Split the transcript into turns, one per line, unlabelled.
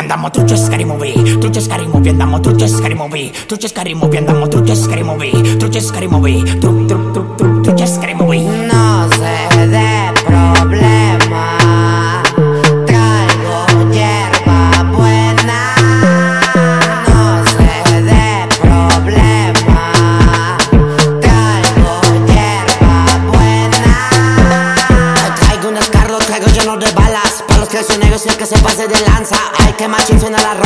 andamos trucho scary movie, andamos trucho scary movie, andamos trucho scary movie, trucho scary movie, trucho scary movie.
No sé de problema, traigo hierba buena. No sé de problema, traigo hierba buena. Traigo un escarro, traigo lleno de balas, para los que son negros y el que se pase de lanza. Ay, que machín suena la ropa.